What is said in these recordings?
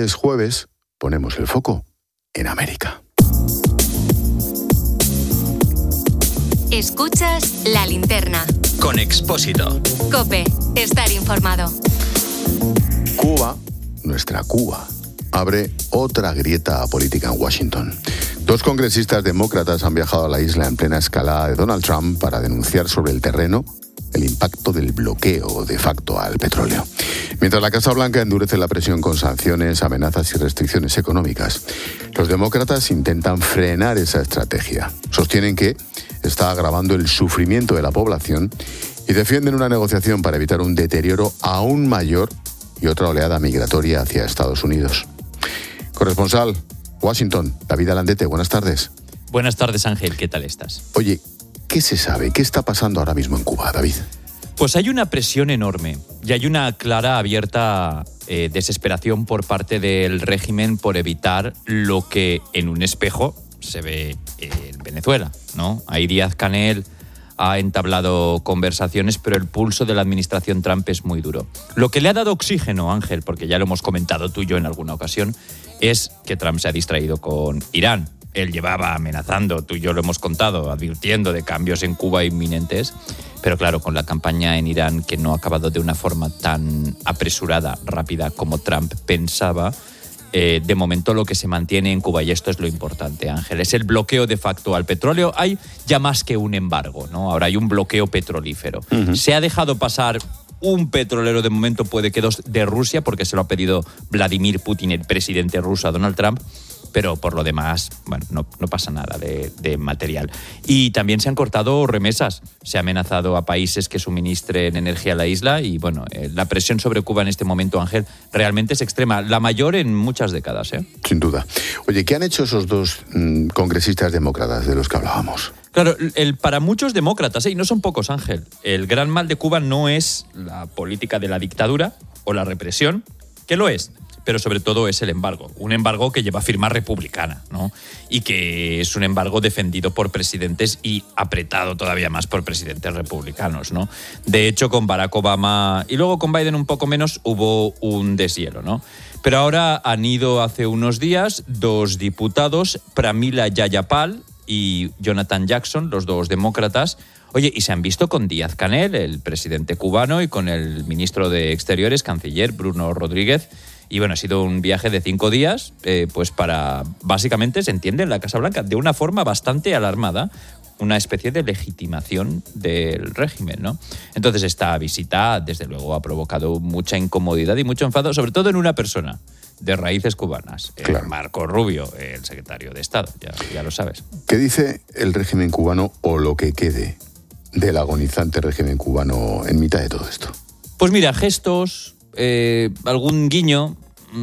es jueves, ponemos el foco en América. Escuchas La Linterna. Con Expósito. COPE. Estar informado. Cuba, nuestra Cuba, abre otra grieta política en Washington. 2 congresistas demócratas han viajado a la isla en plena escalada de Donald Trump para denunciar sobre el terreno el impacto del bloqueo de facto al petróleo. Mientras la Casa Blanca endurece la presión con sanciones, amenazas y restricciones económicas, los demócratas intentan frenar esa estrategia. Sostienen que está agravando el sufrimiento de la población y defienden una negociación para evitar un deterioro aún mayor y otra oleada migratoria hacia Estados Unidos. Corresponsal, Washington, David Alandete, buenas tardes. Buenas tardes, Ángel, ¿qué tal estás? Oye, ¿qué se sabe? ¿Qué está pasando ahora mismo en Cuba, David? Pues hay una presión enorme y hay una clara, abierta desesperación por parte del régimen por evitar lo que en un espejo se ve en Venezuela, ¿no? Ahí Díaz-Canel ha entablado conversaciones, pero el pulso de la administración Trump es muy duro. Lo que le ha dado oxígeno, Ángel, porque ya lo hemos comentado tú y yo en alguna ocasión, es que Trump se ha distraído con Irán. Él llevaba amenazando, tú y yo lo hemos contado, advirtiendo de cambios en Cuba inminentes, pero claro, con la campaña en Irán que no ha acabado de una forma tan apresurada, rápida como Trump pensaba, de momento lo que se mantiene en Cuba, y esto es lo importante, Ángel, es el bloqueo de facto al petróleo. Hay ya más que un embargo, ¿no? Ahora hay un bloqueo petrolífero. Uh-huh. Se ha dejado pasar un petrolero, de momento puede que 2, de Rusia, porque se lo ha pedido Vladimir Putin, el presidente ruso, a Donald Trump, pero por lo demás, bueno, no pasa nada de material. Y también se han cortado remesas. Se ha amenazado a países que suministren energía a la isla y, bueno, la presión sobre Cuba en este momento, Ángel, realmente es extrema. La mayor en muchas décadas, ¿eh? Sin duda. Oye, ¿qué han hecho esos 2 congresistas demócratas de los que hablábamos? Claro, para muchos demócratas, y no son pocos, Ángel, el gran mal de Cuba no es la política de la dictadura o la represión, que lo es, pero sobre todo es el embargo. Un embargo que lleva firma republicana, ¿no? Y que es un embargo defendido por presidentes y apretado todavía más por presidentes republicanos, ¿no? De hecho, con Barack Obama y luego con Biden un poco menos, hubo un deshielo, ¿no? Pero ahora han ido hace unos días 2 diputados, Pramila Jayapal y Jonathan Jackson, los 2 demócratas. Oye, y se han visto con Díaz-Canel, el presidente cubano, y con el ministro de Exteriores, canciller Bruno Rodríguez. Y bueno, ha sido un viaje de 5 días, pues para, básicamente, se entiende en la Casa Blanca, de una forma bastante alarmada, una especie de legitimación del régimen, ¿no? Entonces esta visita, desde luego, ha provocado mucha incomodidad y mucho enfado, sobre todo en una persona de raíces cubanas, claro. Marco Rubio, el secretario de Estado, ya lo sabes. ¿Qué dice el régimen cubano o lo que quede del agonizante régimen cubano en mitad de todo esto? Pues mira, gestos, algún guiño,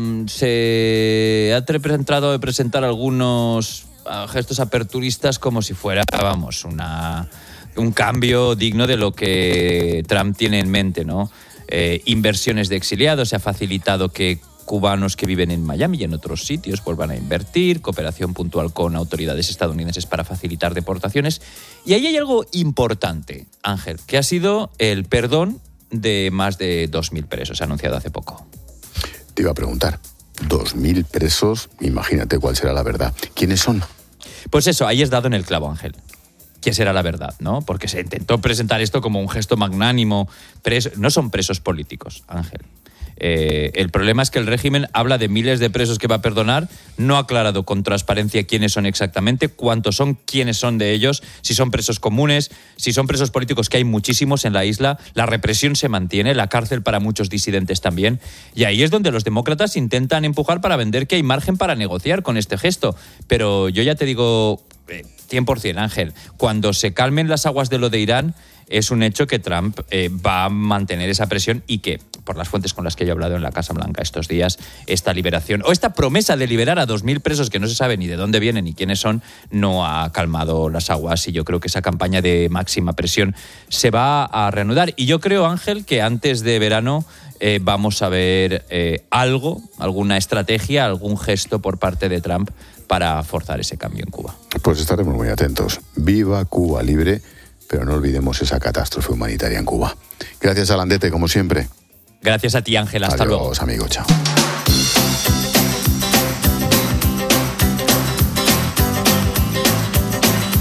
se ha tratado de presentar algunos gestos aperturistas como si fuera, vamos, un cambio digno de lo que Trump tiene en mente, ¿no? Inversiones de exiliados, se ha facilitado que cubanos que viven en Miami y en otros sitios vuelvan a invertir, cooperación puntual con autoridades estadounidenses para facilitar deportaciones. Y ahí hay algo importante, Ángel, que ha sido el perdón de más de 2.000 presos, anunciado hace poco. Te iba a preguntar, 2.000 presos, imagínate cuál será la verdad. ¿Quiénes son? Pues eso, ahí has dado en el clavo, Ángel. ¿Qué será la verdad, no? Porque se intentó presentar esto como un gesto magnánimo. No son presos políticos, Ángel. El problema es que el régimen habla de miles de presos que va a perdonar, no ha aclarado con transparencia quiénes son exactamente, cuántos son, quiénes son de ellos, si son presos comunes, si son presos políticos, que hay muchísimos en la isla. La represión se mantiene, la cárcel para muchos disidentes también, y ahí es donde los demócratas intentan empujar para vender que hay margen para negociar con este gesto. Pero yo ya te digo 100%, Ángel, cuando se calmen las aguas de lo de Irán, es un hecho que Trump va a mantener esa presión y que, por las fuentes con las que yo he hablado en la Casa Blanca estos días, esta liberación o esta promesa de liberar a 2.000 presos que no se sabe ni de dónde vienen ni quiénes son, no ha calmado las aguas, y yo creo que esa campaña de máxima presión se va a reanudar. Y yo creo, Ángel, que antes de verano vamos a ver alguna estrategia, algún gesto por parte de Trump para forzar ese cambio en Cuba. Pues estaremos muy atentos. Viva Cuba libre, pero no olvidemos esa catástrofe humanitaria en Cuba. Gracias, Alandete, como siempre. Gracias a ti, Ángel. Hasta luego. Adiós, amigo. Chao.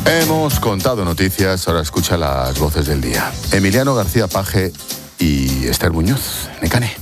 Hemos contado noticias, ahora escucha las voces del día. Emiliano García Paje y Esther Muñoz, Necane.